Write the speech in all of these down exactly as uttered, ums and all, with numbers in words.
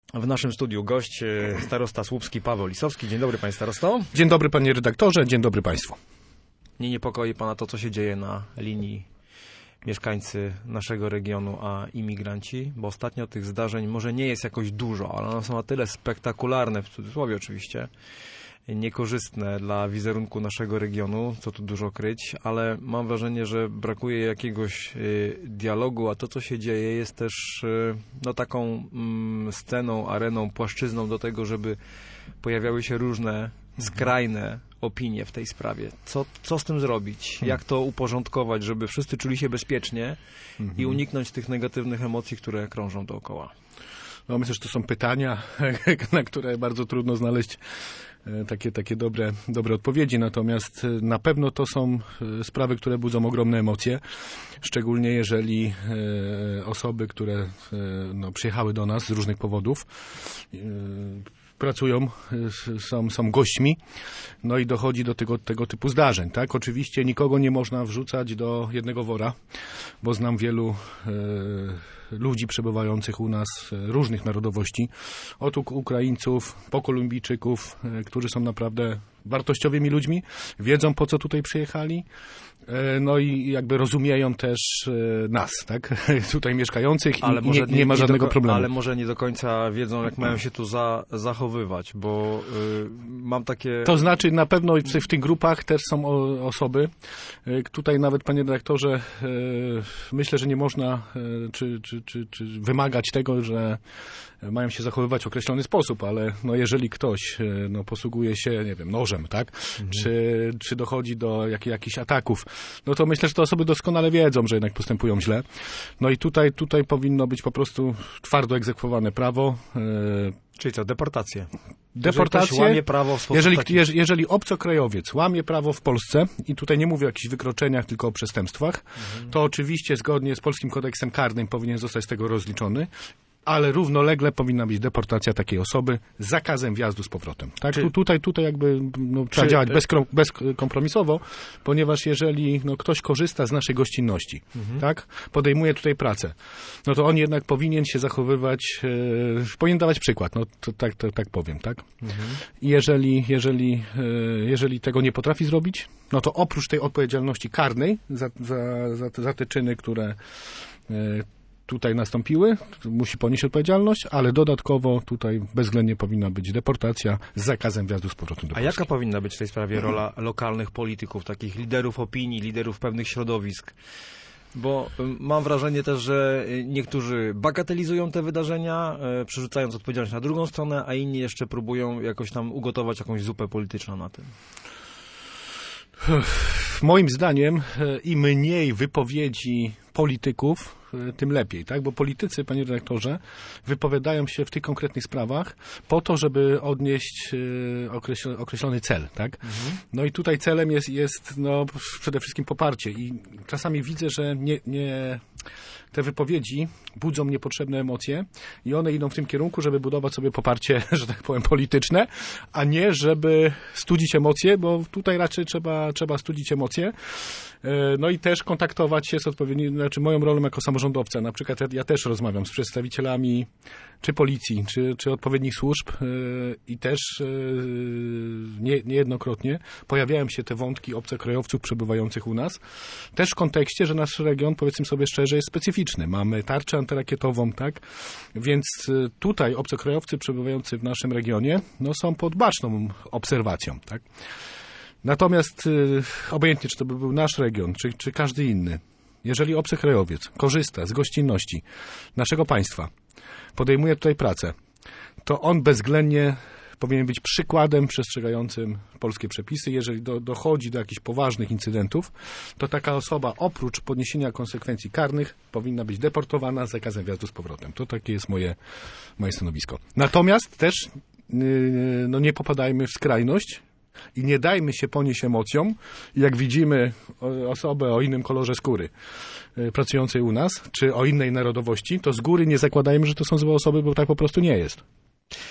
W naszym studiu gość, starosta słupski Paweł Lisowski. Dzień dobry, panie starosto. Dzień dobry, panie redaktorze, dzień dobry państwu. Nie niepokoi pana to, co się dzieje na linii mieszkańcy naszego regionu a imigranci? Bo ostatnio tych zdarzeń może nie jest jakoś dużo, ale one są na tyle spektakularne, w cudzysłowie oczywiście, niekorzystne dla wizerunku naszego regionu, co tu dużo kryć, ale mam wrażenie, że brakuje jakiegoś y, dialogu, a to, co się dzieje, jest też y, no, taką y, sceną, areną, płaszczyzną do tego, żeby pojawiały się różne skrajne opinie w tej sprawie. Co, co z tym zrobić? Jak to uporządkować, żeby wszyscy czuli się bezpiecznie i uniknąć tych negatywnych emocji, które krążą dookoła? No, myślę, że to są pytania, na które bardzo trudno znaleźć takie, takie dobre, dobre odpowiedzi, natomiast na pewno to są sprawy, które budzą ogromne emocje, szczególnie jeżeli osoby, które no, przyjechały do nas z różnych powodów, pracują, są, są gośćmi, no i dochodzi do tego, tego typu zdarzeń, tak? Oczywiście nikogo nie można wrzucać do jednego wora, bo znam wielu e, ludzi przebywających u nas różnych narodowości, od Ukraińców, po Kolumbijczyków, e, którzy są naprawdę wartościowymi ludźmi, wiedzą, po co tutaj przyjechali, e, no i jakby rozumieją też e, nas, tak? Tutaj mieszkających i, ale i nie, nie ma żadnego do, problemu. Ale może nie do końca wiedzą, jak mają się tu za, zachowywać, bo y, mam takie... To znaczy na pewno w, w tych grupach też są o, osoby. Y, tutaj nawet, panie redaktorze, y, myślę, że nie można y, czy, czy, czy, czy wymagać tego, że mają się zachowywać w określony sposób, ale no jeżeli ktoś no, posługuje się, nie wiem, nożem, tak? Mhm. Czy, czy dochodzi do jak, jakichś ataków, no to myślę, że te osoby doskonale wiedzą, że jednak postępują źle. No i tutaj, tutaj powinno być po prostu twardo egzekwowane prawo. Czyli co, deportację? Deportację, jeżeli łamie prawo w sposób jeżeli, taki... jeżeli obcokrajowiec łamie prawo w Polsce, i tutaj nie mówię o jakichś wykroczeniach, tylko o przestępstwach, mhm. to oczywiście zgodnie z polskim kodeksem karnym powinien zostać z tego rozliczony, ale równolegle powinna być deportacja takiej osoby z zakazem wjazdu z powrotem. Tak? Czy, tu, tutaj, tutaj jakby no, trzeba czy, działać bez, bezkompromisowo, ponieważ jeżeli no, ktoś korzysta z naszej gościnności, mhm. tak? Podejmuje tutaj pracę, no to on jednak powinien się zachowywać, e, powinien dawać przykład, no to tak, to, tak powiem, tak? Mhm. I jeżeli, jeżeli, e, jeżeli tego nie potrafi zrobić, no to oprócz tej odpowiedzialności karnej za, za, za, za te czyny, które e, tutaj nastąpiły, musi ponieść odpowiedzialność, ale dodatkowo tutaj bezwzględnie powinna być deportacja z zakazem wjazdu z powrotem do Polski. A jaka powinna być w tej sprawie rola lokalnych polityków, takich liderów opinii, liderów pewnych środowisk? Bo mam wrażenie też, że niektórzy bagatelizują te wydarzenia, przerzucając odpowiedzialność na drugą stronę, a inni jeszcze próbują jakoś tam ugotować jakąś zupę polityczną na tym. Moim zdaniem im mniej wypowiedzi polityków, tym lepiej, tak? Bo politycy, panie redaktorze, wypowiadają się w tych konkretnych sprawach po to, żeby odnieść określony cel, tak? Mhm. No i tutaj celem jest, jest no, przede wszystkim poparcie i czasami widzę, że nie, nie te wypowiedzi budzą niepotrzebne emocje i one idą w tym kierunku, żeby budować sobie poparcie, że tak powiem, polityczne, a nie żeby studzić emocje, bo tutaj raczej trzeba, trzeba studzić emocje. No i też kontaktować się z odpowiednimi, znaczy moją rolą jako samorządowca, na przykład ja, ja też rozmawiam z przedstawicielami czy policji, czy, czy odpowiednich służb i też nie, niejednokrotnie pojawiają się te wątki obcokrajowców przebywających u nas, też w kontekście, że nasz region, powiedzmy sobie szczerze, jest specyficzny. Mamy tarczę antyrakietową, tak? Więc tutaj obcokrajowcy przebywający w naszym regionie no, są pod baczną obserwacją, tak? Natomiast y, obojętnie, czy to by był nasz region, czy, czy każdy inny, jeżeli obcokrajowiec korzysta z gościnności naszego państwa, podejmuje tutaj pracę, to on bezwzględnie powinien być przykładem przestrzegającym polskie przepisy. Jeżeli do, dochodzi do jakichś poważnych incydentów, to taka osoba oprócz podniesienia konsekwencji karnych powinna być deportowana z zakazem wjazdu z powrotem. To takie jest moje, moje stanowisko. Natomiast też yy, no nie popadajmy w skrajność i nie dajmy się ponieść emocjom. Jak widzimy osobę o innym kolorze skóry pracującej u nas, czy o innej narodowości, to z góry nie zakładajmy, że to są złe osoby, bo tak po prostu nie jest.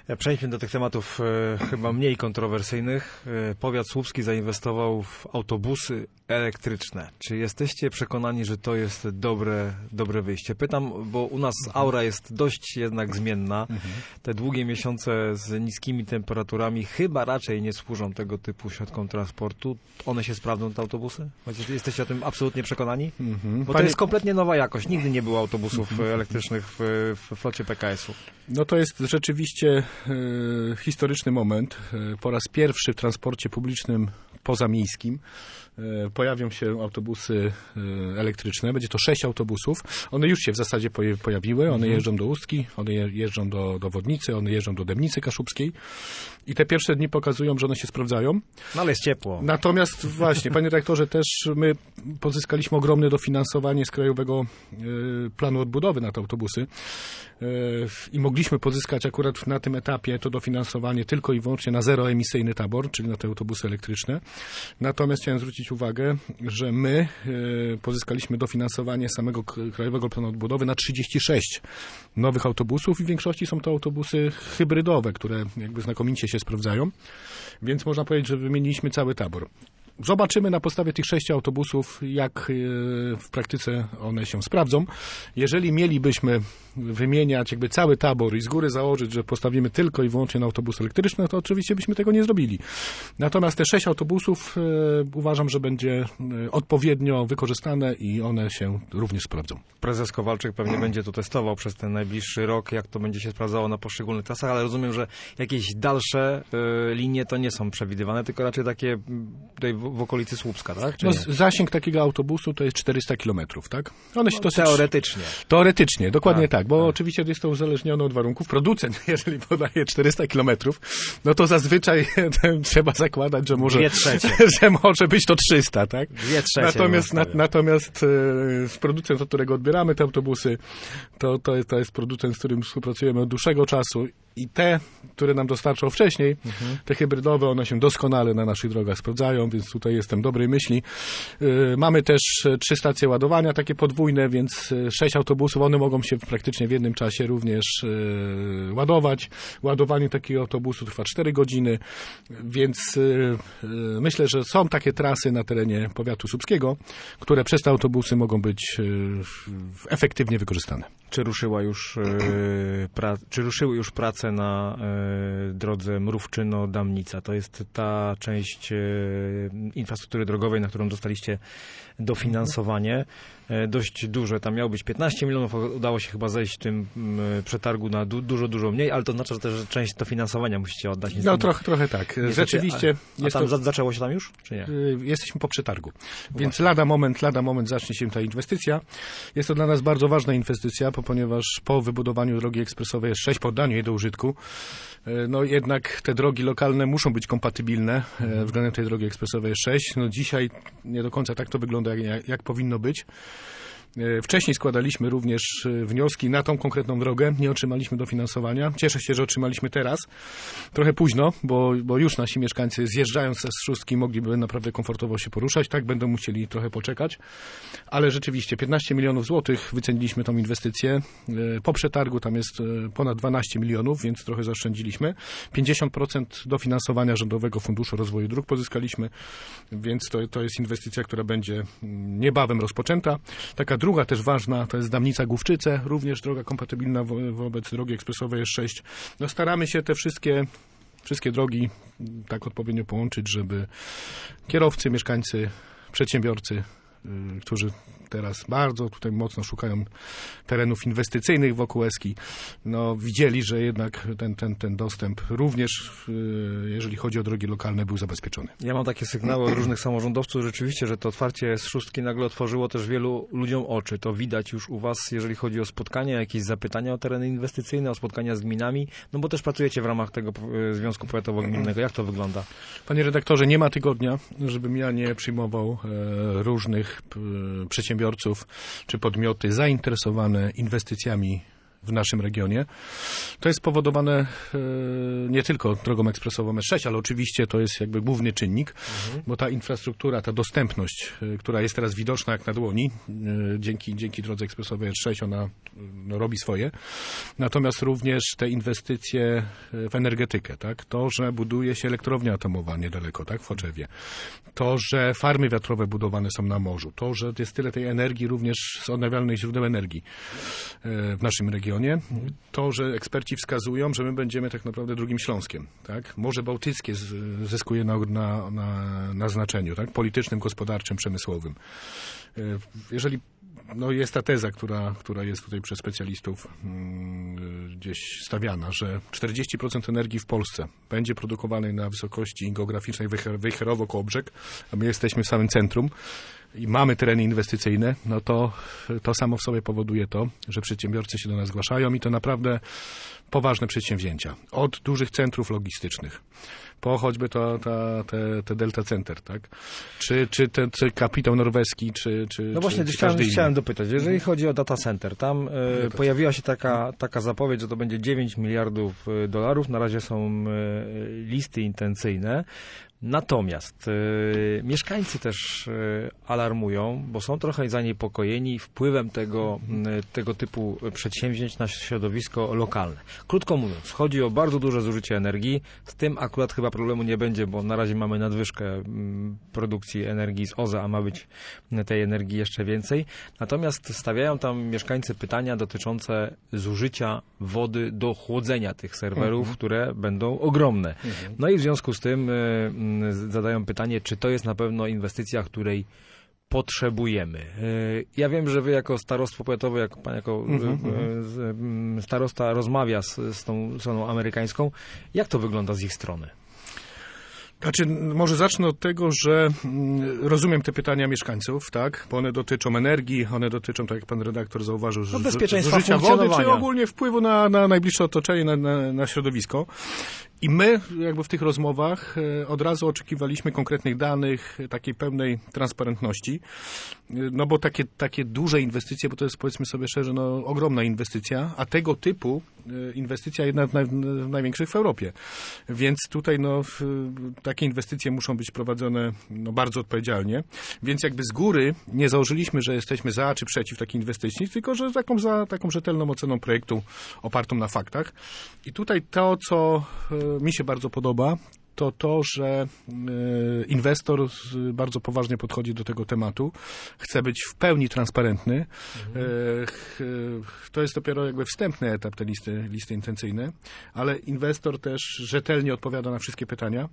Przejdźmy do tych tematów e, chyba mniej kontrowersyjnych. E, powiat słupski zainwestował w autobusy elektryczne. Czy jesteście przekonani, że to jest dobre, dobre wyjście? Pytam, bo u nas aura jest dość jednak zmienna. Mhm. Te długie miesiące z niskimi temperaturami chyba raczej nie służą tego typu środkom transportu. One się sprawdzą, te autobusy? Jesteście o tym absolutnie przekonani? Mhm. Bo to Panie... jest kompletnie nowa jakość. Nigdy nie było autobusów mhm. elektrycznych w, w flocie P K S-u. No to jest rzeczywiście e, historyczny moment. E, po raz pierwszy w transporcie publicznym pozamiejskim e, pojawią się autobusy e, elektryczne. Będzie to sześć autobusów. One już się w zasadzie poje, pojawiły. One mhm. jeżdżą do Ustki, one je, jeżdżą do, do Wodnicy, one jeżdżą do Dębnicy Kaszubskiej. I te pierwsze dni pokazują, że one się sprawdzają. No ale jest ciepło. Natomiast właśnie, panie dyrektorze, też my pozyskaliśmy ogromne dofinansowanie z Krajowego e, Planu Odbudowy na te autobusy. E, I mogliśmy pozyskać akurat na tym etapie to dofinansowanie tylko i wyłącznie na zeroemisyjny tabor, czyli na te autobusy elektryczne. Natomiast chciałem zwrócić uwagę, że my e, pozyskaliśmy dofinansowanie samego Krajowego Planu Odbudowy na trzydzieści sześć nowych autobusów i w większości są to autobusy hybrydowe, które jakby znakomicie się sprawdzają, więc można powiedzieć, że wymieniliśmy cały tabor. Zobaczymy na podstawie tych sześciu autobusów, jak w praktyce one się sprawdzą. Jeżeli mielibyśmy wymieniać jakby cały tabor i z góry założyć, że postawimy tylko i wyłącznie na autobusy elektryczne, to oczywiście byśmy tego nie zrobili. Natomiast te sześć autobusów e, uważam, że będzie odpowiednio wykorzystane i one się również sprawdzą. Prezes Kowalczyk pewnie będzie to testował przez ten najbliższy rok, jak to będzie się sprawdzało na poszczególnych trasach, ale rozumiem, że jakieś dalsze e, linie to nie są przewidywane, tylko raczej takie tutaj w, w okolicy Słupska, tak? No, zasięg takiego autobusu to jest czterysta kilometrów, tak? One się no, dosyć... Teoretycznie. Teoretycznie, dokładnie tak, tak bo tak. oczywiście jest to uzależnione od warunków. Producent, jeżeli podaje czterysta kilometrów, no to zazwyczaj trzeba zakładać, że może, że może być to trzysta, tak? Dwie trzecie. Natomiast, na, natomiast e, producent, od którego odbieramy te autobusy, to, to, jest, to jest producent, z którym współpracujemy od dłuższego czasu i te, które nam dostarczał wcześniej, mhm. te hybrydowe, one się doskonale na naszych drogach sprawdzają, więc tutaj jestem dobrej myśli. Yy, mamy też trzy stacje ładowania, takie podwójne, więc sześć autobusów, one mogą się praktycznie w jednym czasie również yy, ładować. Ładowanie takiego autobusu trwa cztery godziny, więc yy, yy, myślę, że są takie trasy na terenie powiatu słupskiego, które przez te autobusy mogą być yy, efektywnie wykorzystane. Czy ruszyła już, yy, pra, czy ruszyły już prace na y, drodze Mrówczyno-Damnica? To jest ta część y, infrastruktury drogowej, na którą dostaliście dofinansowanie. Y, dość duże. Tam miało być piętnaście milionów, udało się chyba zejść w tym y, przetargu na du, dużo, dużo mniej, ale to znaczy, że też część dofinansowania musicie oddać. Niestety. No trochę, trochę tak. Rzeczywiście. A, a tam to, zaczęło się tam już, czy nie? Y, jesteśmy po przetargu. No więc lada moment, lada moment zacznie się ta inwestycja. Jest to dla nas bardzo ważna inwestycja, ponieważ po wybudowaniu drogi ekspresowej S sześć, po oddaniu jej do użytku, no jednak te drogi lokalne muszą być kompatybilne względem tej drogi ekspresowej S sześć. No dzisiaj nie do końca tak to wygląda, jak, jak powinno być. Wcześniej składaliśmy również wnioski na tą konkretną drogę, nie otrzymaliśmy dofinansowania. Cieszę się, że otrzymaliśmy teraz. Trochę późno, bo, bo już nasi mieszkańcy zjeżdżając z szóstki mogliby naprawdę komfortowo się poruszać. Tak będą musieli trochę poczekać. Ale rzeczywiście piętnaście milionów złotych wyceniliśmy tą inwestycję. Po przetargu tam jest ponad dwanaście milionów, więc trochę zaoszczędziliśmy. pięćdziesiąt procent dofinansowania Rządowego Funduszu Rozwoju Dróg pozyskaliśmy, więc to, to jest inwestycja, która będzie niebawem rozpoczęta. Taka druga też ważna, to jest Damnica-Główczyce, również droga kompatybilna wo- wobec drogi ekspresowej S sześć. No staramy się te wszystkie, wszystkie drogi tak odpowiednio połączyć, żeby kierowcy, mieszkańcy, przedsiębiorcy, yy, którzy teraz bardzo tutaj mocno szukają terenów inwestycyjnych wokół Eski, no widzieli, że jednak ten, ten, ten dostęp również, jeżeli chodzi o drogi lokalne, był zabezpieczony. Ja mam takie sygnały od różnych samorządowców rzeczywiście, że to otwarcie z szóstki nagle otworzyło też wielu ludziom oczy. To widać już u was, jeżeli chodzi o spotkania, jakieś zapytania o tereny inwestycyjne, o spotkania z gminami, no bo też pracujecie w ramach tego Związku Powiatowo-Gminnego. Jak to wygląda? Panie redaktorze, nie ma tygodnia, żebym ja nie przyjmował e, różnych e, przedsiębiorców czy podmioty zainteresowane inwestycjami w naszym regionie. To jest spowodowane e, nie tylko drogą ekspresową S sześć, ale oczywiście to jest jakby główny czynnik, mhm. bo ta infrastruktura, ta dostępność, e, która jest teraz widoczna jak na dłoni, e, dzięki, dzięki drodze ekspresowej S sześć ona no, robi swoje. Natomiast również te inwestycje w energetykę, tak? To, że buduje się elektrownia atomowa niedaleko, tak? W Choczewie. To, że farmy wiatrowe budowane są na morzu. To, że jest tyle tej energii również z odnawialnych źródeł energii e, w naszym regionie. To, że eksperci wskazują, że my będziemy tak naprawdę drugim Śląskiem. Tak? Morze Bałtyckie zyskuje na, na, na, na znaczeniu, tak? Politycznym, gospodarczym, przemysłowym. Jeżeli no jest ta teza, która, która jest tutaj przez specjalistów hmm, gdzieś stawiana, że czterdzieści procent energii w Polsce będzie produkowanej na wysokości geograficznej Wejherowo-Kołobrzeg, a my jesteśmy w samym centrum i mamy tereny inwestycyjne, no to to samo w sobie powoduje to, że przedsiębiorcy się do nas zgłaszają i to naprawdę poważne przedsięwzięcia. Od dużych centrów logistycznych, po choćby to, ta, te, te Delta Center, tak? Czy, czy ten czy kapitał norweski, czy, czy No właśnie, czy, czy chciałem, chciałem dopytać, jeżeli chodzi o data center, tam e, pojawiła się taka, taka zapowiedź, że to będzie dziewięć miliardów dolarów, na razie są e, listy intencyjne. Natomiast y, mieszkańcy też y, alarmują, bo są trochę zaniepokojeni wpływem tego, y, tego typu przedsięwzięć na środowisko lokalne. Krótko mówiąc, chodzi o bardzo duże zużycie energii. Z tym akurat chyba problemu nie będzie, bo na razie mamy nadwyżkę y, produkcji energii z O Z E, a ma być tej energii jeszcze więcej. Natomiast stawiają tam mieszkańcy pytania dotyczące zużycia wody do chłodzenia tych serwerów, mhm. które będą ogromne. Mhm. No i w związku z tym y, zadają pytanie, czy to jest na pewno inwestycja, której potrzebujemy. Ja wiem, że wy jako starostwo powiatowe, jako pan jako mm-hmm. starosta rozmawia z, z tą stroną amerykańską. Jak to wygląda z ich strony? Znaczy, może zacznę od tego, że rozumiem te pytania mieszkańców, tak, bo one dotyczą energii, one dotyczą, tak jak pan redaktor zauważył, no, bezpieczeństwa zużycia wody, czy ogólnie wpływu na, na najbliższe otoczenie, na, na, na środowisko. I my jakby w tych rozmowach od razu oczekiwaliśmy konkretnych danych, takiej pełnej transparentności, no bo takie, takie duże inwestycje, bo to jest, powiedzmy sobie szczerze, no ogromna inwestycja, a tego typu inwestycja jedna z naj, największych w Europie. Więc tutaj no takie inwestycje muszą być prowadzone no, bardzo odpowiedzialnie, więc jakby z góry nie założyliśmy, że jesteśmy za czy przeciw takiej inwestycji, tylko że taką za taką rzetelną oceną projektu opartą na faktach. I tutaj to, co mi się bardzo podoba, to to, że inwestor bardzo poważnie podchodzi do tego tematu, chce być w pełni transparentny. Mhm. To jest dopiero jakby wstępny etap tej listy, listy intencyjnej, ale inwestor też rzetelnie odpowiada na wszystkie pytania.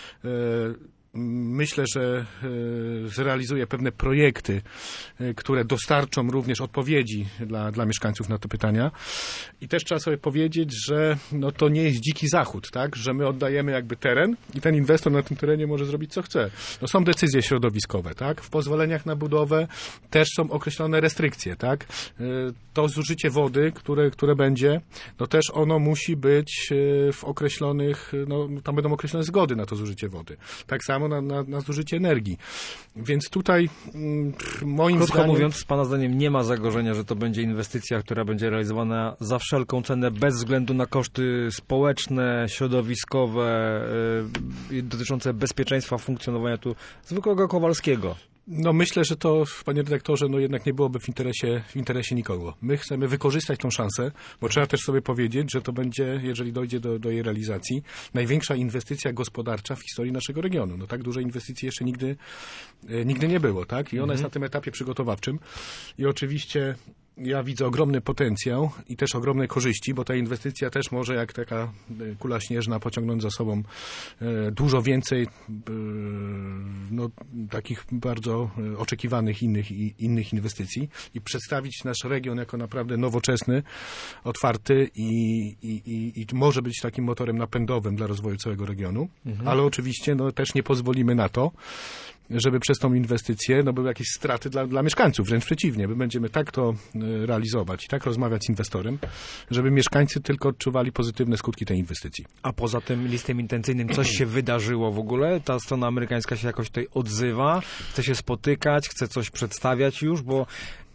Myślę, że zrealizuje pewne projekty, które dostarczą również odpowiedzi dla, dla mieszkańców na te pytania. I też trzeba sobie powiedzieć, że no to nie jest dziki zachód, tak? Że my oddajemy jakby teren i ten inwestor na tym terenie może zrobić co chce. No są decyzje środowiskowe, tak? W pozwoleniach na budowę też są określone restrykcje, tak? To zużycie wody, które, które będzie, no też ono musi być w określonych, no tam będą określone zgody na to zużycie wody. Tak samo Na, na, na zużycie energii. Więc tutaj mm, moim Krótko zdaniem... mówiąc, z pana zdaniem nie ma zagrożenia, że to będzie inwestycja, która będzie realizowana za wszelką cenę, bez względu na koszty społeczne, środowiskowe, yy, dotyczące bezpieczeństwa funkcjonowania tu zwykłego Kowalskiego. No myślę, że to, panie redaktorze, no jednak nie byłoby w interesie, w interesie nikogo. My chcemy wykorzystać tą szansę, bo trzeba też sobie powiedzieć, że to będzie, jeżeli dojdzie do, do jej realizacji, największa inwestycja gospodarcza w historii naszego regionu. No tak dużej inwestycji jeszcze nigdy, e, nigdy nie było, tak? I ona mhm. jest na tym etapie przygotowawczym. I oczywiście ja widzę ogromny potencjał i też ogromne korzyści, bo ta inwestycja też może jak taka kula śnieżna pociągnąć za sobą dużo więcej no, takich bardzo oczekiwanych innych, innych inwestycji i przedstawić nasz region jako naprawdę nowoczesny, otwarty i, i, i, i może być takim motorem napędowym dla rozwoju całego regionu, mhm. ale oczywiście no, też nie pozwolimy na to, żeby przez tą inwestycję no, były jakieś straty dla, dla mieszkańców, wręcz przeciwnie. My będziemy tak to realizować i tak rozmawiać z inwestorem, żeby mieszkańcy tylko odczuwali pozytywne skutki tej inwestycji. A poza tym listem intencyjnym coś się wydarzyło w ogóle? Ta strona amerykańska się jakoś tutaj odzywa, chce się spotykać, chce coś przedstawiać już, bo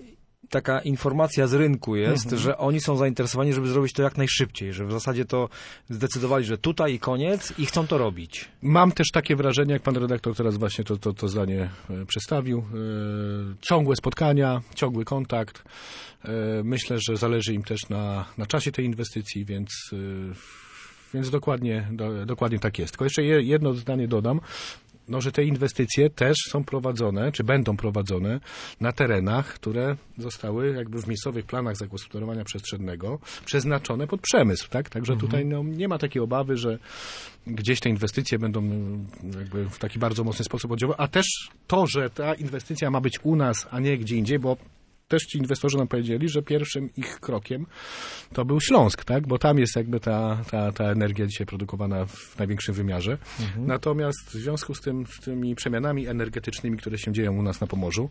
taka informacja z rynku jest, Mhm. że oni są zainteresowani, żeby zrobić to jak najszybciej, że w zasadzie to zdecydowali, że tutaj i koniec i chcą to robić. Mam też takie wrażenie, jak pan redaktor teraz właśnie to, to, to zdanie e, przedstawił. E, ciągłe spotkania, ciągły kontakt. E, myślę, że zależy im też na, na czasie tej inwestycji, więc, e, więc dokładnie, do, dokładnie tak jest. Tylko jeszcze je, jedno zdanie dodam. No, że te inwestycje też są prowadzone, czy będą prowadzone na terenach, które zostały jakby w miejscowych planach zagospodarowania przestrzennego przeznaczone pod przemysł, tak? Także Mhm. tutaj no, nie ma takiej obawy, że gdzieś te inwestycje będą jakby w taki bardzo mocny sposób oddziaływać, a też to, że ta inwestycja ma być u nas, a nie gdzie indziej, bo też ci inwestorzy nam powiedzieli, że pierwszym ich krokiem to był Śląsk, tak? Bo tam jest jakby ta, ta, ta energia dzisiaj produkowana w największym wymiarze. Mhm. Natomiast w związku z, tym, z tymi przemianami energetycznymi, które się dzieją u nas na Pomorzu,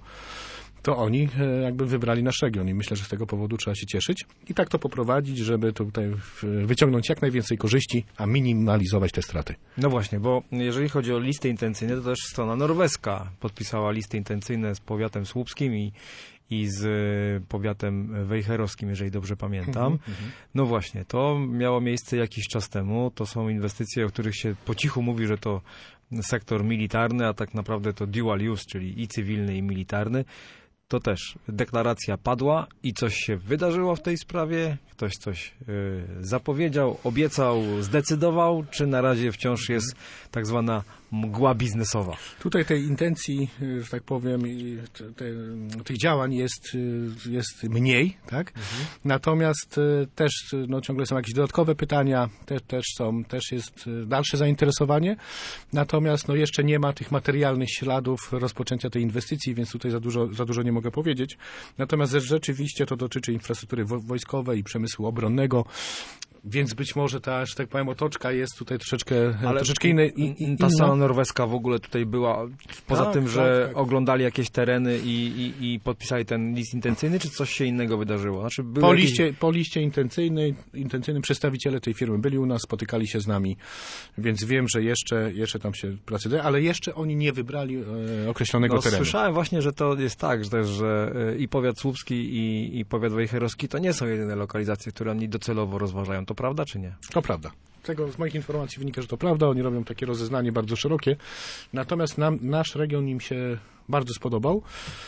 to oni e, jakby wybrali nasz region i myślę, że z tego powodu trzeba się cieszyć i tak to poprowadzić, żeby tutaj w- wyciągnąć jak najwięcej korzyści, a minimalizować te straty. No właśnie, bo jeżeli chodzi o listy intencyjne, to też strona norweska podpisała listy intencyjne z powiatem słupskim i, i z y, powiatem wejherowskim, jeżeli dobrze pamiętam. Mhm, mhm. No właśnie, to miało miejsce jakiś czas temu. To są inwestycje, o których się po cichu mówi, że to sektor militarny, a tak naprawdę to dual use, czyli i cywilny, i militarny. To też deklaracja padła i coś się wydarzyło w tej sprawie? Ktoś coś y, zapowiedział, obiecał, zdecydował, czy na razie wciąż jest tak zwana mgła biznesowa? Tutaj tej intencji, y, że tak powiem, i te, te, tych działań jest, y, jest mniej, tak? Natomiast y, też y, no, ciągle są jakieś dodatkowe pytania, te, też są, też jest y, dalsze zainteresowanie. Natomiast no, jeszcze nie ma tych materialnych śladów rozpoczęcia tej inwestycji, więc tutaj za dużo, za dużo nie mogę powiedzieć. Natomiast rzeczywiście to dotyczy infrastruktury wo- wojskowej i przemysłu obronnego. Więc być może ta, że tak powiem, otoczka jest tutaj troszeczkę, Ale troszeczkę inna. i- i- ta inna. strona norweska w ogóle tutaj była, poza Tak, tym, tak, że tak. oglądali jakieś tereny i, i, i podpisali ten list intencyjny, czy coś się innego wydarzyło? Znaczy, były Po jakieś... liście, po liście intencyjnej, intencyjnym przedstawiciele tej firmy byli u nas, spotykali się z nami, więc wiem, że jeszcze, jeszcze tam się pracy dzieje, ale jeszcze oni nie wybrali e, określonego No, terenu. słyszałem właśnie, że to jest tak, że, też, że y, i powiat słupski, i, i powiat wejherowski to nie są jedyne lokalizacje, które oni docelowo rozważają. To prawda, czy nie? To prawda. Tego z moich informacji wynika, że to prawda. Oni robią takie rozeznanie bardzo szerokie. Natomiast nam, nasz region im się bardzo spodobał.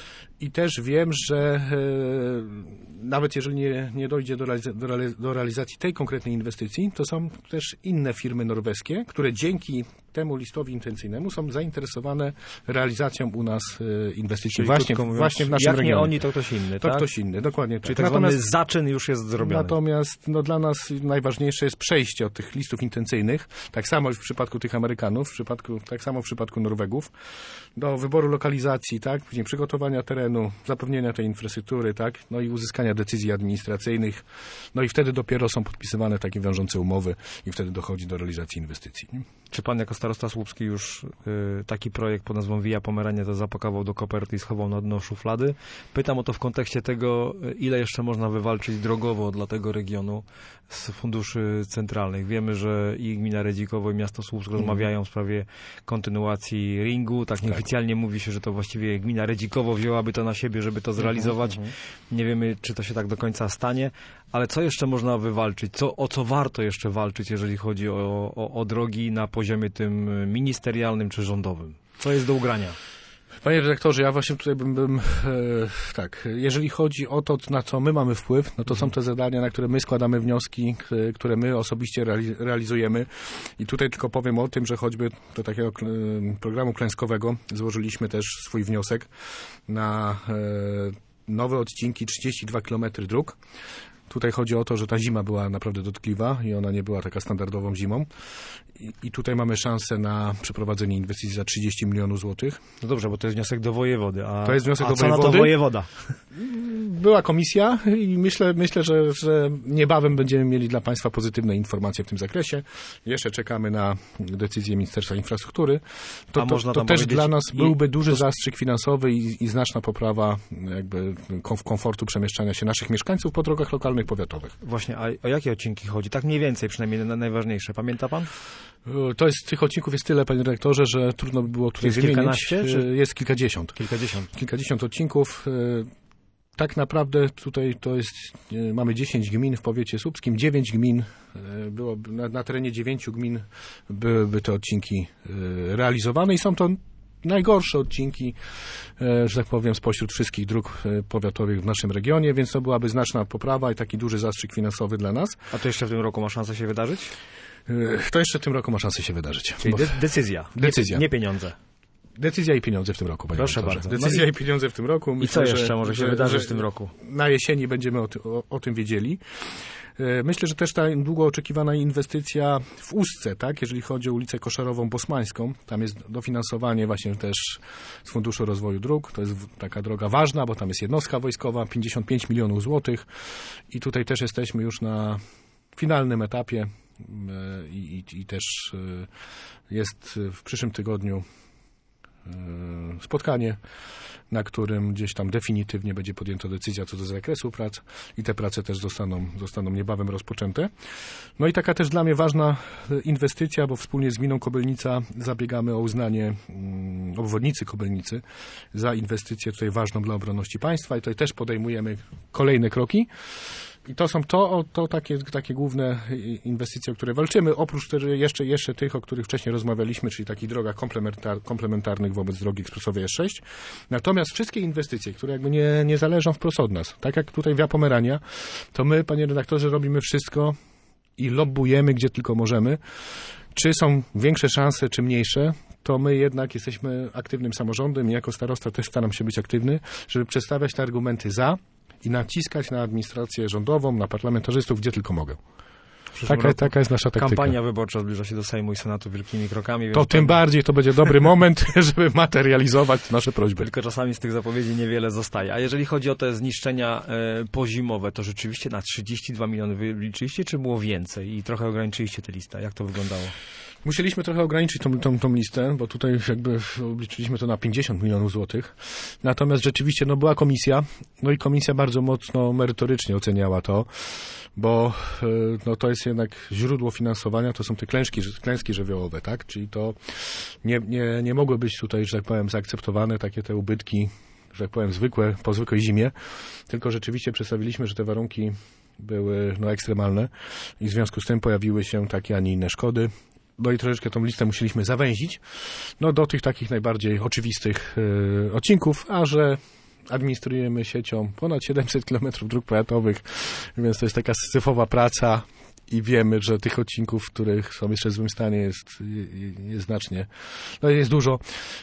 I też wiem, że e, nawet jeżeli nie, nie dojdzie do, realiza- do, reali- do realizacji tej konkretnej inwestycji, to są też inne firmy norweskie, które dzięki temu listowi intencyjnemu są zainteresowane realizacją u nas e, inwestycji Czyli właśnie, krótko mówiąc, właśnie w naszym jak regionie. nie oni, to ktoś inny, To tak? ktoś inny, dokładnie Czyli tak. tak zwany zaczyn już jest zrobiony. Natomiast no, dla nas najważniejsze jest przejście od tych listów intencyjnych, tak samo w przypadku tych Amerykanów, w przypadku, tak samo w przypadku Norwegów, do wyboru lokalizacji, tak, później przygotowania terenu, zapewnienia tej infrastruktury, tak, no i uzyskania decyzji administracyjnych, no i wtedy dopiero są podpisywane takie wiążące umowy i wtedy dochodzi do realizacji inwestycji. Nie? Czy pan jako starosta słupski już y, taki projekt pod nazwą Via Pomerania to zapakował do koperty i schował na dno szuflady? Pytam o to w kontekście tego, y, ile jeszcze można wywalczyć drogowo dla tego regionu z funduszy centralnych. Wiemy, że i gmina Redzikowo, i miasto Słupsk Mhm. rozmawiają w sprawie kontynuacji ringu. Tak nieoficjalnie mówi się, że to właściwie gmina Redzikowo wzięłaby to na siebie, żeby to zrealizować. Mhm. Nie wiemy, czy to się tak do końca stanie, ale co jeszcze można wywalczyć? Co, o co warto jeszcze walczyć, jeżeli chodzi o, o, o drogi na poziomie tym ministerialnym czy rządowym? Co jest do ugrania? Panie redaktorze, ja właśnie tutaj bym, bym e, tak, jeżeli chodzi o to, na co my mamy wpływ, no to są te zadania, na które my składamy wnioski, k- które my osobiście reali- realizujemy. I tutaj tylko powiem o tym, że choćby do takiego kl- programu klęskowego złożyliśmy też swój wniosek na e, nowe odcinki trzydzieści dwa kilometry dróg. Tutaj chodzi o to, że ta zima była naprawdę dotkliwa i ona nie była taka standardową zimą. I, i tutaj mamy szansę na przeprowadzenie inwestycji za trzydzieści milionów złotych. No dobrze, bo to jest wniosek do wojewody. A, To jest wniosek a do co na to wojewody? wojewoda? Była komisja i myślę, myślę że, że niebawem będziemy mieli dla Państwa pozytywne informacje w tym zakresie. Jeszcze czekamy na decyzję Ministerstwa Infrastruktury. To, A to, można to tam też powiedzieć- dla nas i- byłby duży zastrzyk finansowy i, i znaczna poprawa jakby komf- komfortu przemieszczania się naszych mieszkańców po drogach lokalnych, powiatowych. Właśnie, a o jakie odcinki chodzi? Tak mniej więcej, przynajmniej na najważniejsze. Pamięta pan? To jest, tych odcinków jest tyle, panie dyrektorze, że trudno by było tutaj Jest wymienić. kilkanaście, czy- Jest kilkadziesiąt. Kilkadziesiąt. Kilkadziesiąt odcinków. tak naprawdę tutaj to jest, e, mamy dziesięć gmin w powiecie słupskim, dziewięć gmin, e, było, na, na terenie dziewięciu gmin byłyby te odcinki e, realizowane i są to najgorsze odcinki, e, że tak powiem, spośród wszystkich dróg e, powiatowych w naszym regionie, więc to byłaby znaczna poprawa i taki duży zastrzyk finansowy dla nas. A to jeszcze w tym roku ma szansę się wydarzyć? E, to jeszcze w tym roku ma szansę się wydarzyć. Czyli de decyzja, decyzja. Nie, nie pieniądze. Decyzja i pieniądze w tym roku. Proszę doktorze. bardzo. Decyzja no i pieniądze w tym roku. Myślę, I co jeszcze że, może się że, wydarzyć że w tym roku? Na jesieni będziemy o, ty, o, o tym wiedzieli. Myślę, że też ta długo oczekiwana inwestycja w Ustce, tak, jeżeli chodzi o ulicę Koszarową Bosmańską, tam jest dofinansowanie właśnie też z Funduszu Rozwoju Dróg. To jest taka droga ważna, bo tam jest jednostka wojskowa, pięćdziesiąt pięć milionów złotych i tutaj też jesteśmy już na finalnym etapie i, i, i też jest w przyszłym tygodniu spotkanie, na którym gdzieś tam definitywnie będzie podjęta decyzja co do zakresu prac i te prace też zostaną, zostaną niebawem rozpoczęte. No i taka też dla mnie ważna inwestycja, bo wspólnie z gminą Kobylnica zabiegamy o uznanie um, obwodnicy Kobylnicy za inwestycję tutaj ważną dla obronności państwa i tutaj też podejmujemy kolejne kroki. I to są to, to takie, takie główne inwestycje, o które walczymy, oprócz jeszcze, jeszcze tych, o których wcześniej rozmawialiśmy, czyli takich drogach komplementar, komplementarnych wobec drogi ekspresowej S sześć. Natomiast wszystkie inwestycje, które jakby nie, nie zależą wprost od nas, tak jak tutaj Via Pomerania, to my, panie redaktorze, robimy wszystko i lobbujemy, gdzie tylko możemy. Czy są większe szanse, czy mniejsze, to my jednak jesteśmy aktywnym samorządem i jako starosta też staram się być aktywny, żeby przedstawiać te argumenty za i naciskać na administrację rządową, na parlamentarzystów, gdzie tylko mogę. Taka, taka jest nasza taktyka. Kampania wyborcza zbliża się do Sejmu i Senatu wielkimi krokami. To tym bardziej to będzie dobry moment, żeby materializować nasze prośby. Tylko czasami z tych zapowiedzi niewiele zostaje. A jeżeli chodzi o te zniszczenia e, pozimowe, to rzeczywiście na trzydzieści dwa miliony wyliczyliście, czy było więcej i trochę ograniczyliście tę listę? Jak to wyglądało? Musieliśmy trochę ograniczyć tą, tą, tą listę, bo tutaj jakby obliczyliśmy to na pięćdziesiąt milionów złotych. Natomiast rzeczywiście no, była komisja, no i komisja bardzo mocno merytorycznie oceniała to, bo no, to jest jednak źródło finansowania, to są te klęski, klęski żywiołowe, tak? Czyli to nie, nie, nie mogły być tutaj, że tak powiem, zaakceptowane takie te ubytki, że tak powiem, zwykłe, po zwykłej zimie, tylko rzeczywiście przedstawiliśmy, że te warunki były no, ekstremalne i w związku z tym pojawiły się takie, a nie inne szkody. No i troszeczkę tą listę musieliśmy zawęzić no, do tych takich najbardziej oczywistych y, odcinków, a że administrujemy siecią ponad siedemset kilometrów dróg powiatowych, więc to jest taka syzyfowa praca i wiemy, że tych odcinków, których są jeszcze w złym stanie jest, jest znacznie, no jest dużo.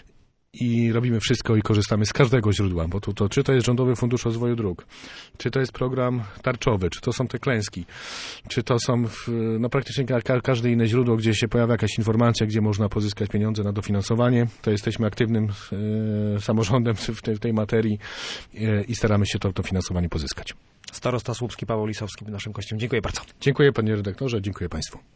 I robimy wszystko i korzystamy z każdego źródła, bo to, to czy to jest Rządowy Fundusz Rozwoju Dróg, czy to jest program tarczowy, czy to są te klęski, czy to są no, praktycznie ka każde inne źródło, gdzie się pojawia jakaś informacja, gdzie można pozyskać pieniądze na dofinansowanie, to jesteśmy aktywnym e, samorządem w tej, w tej materii e, i staramy się to, to finansowanie pozyskać. Starosta słupski Paweł Lisowski był naszym gościem. Dziękuję bardzo. Dziękuję panie redaktorze, dziękuję państwu.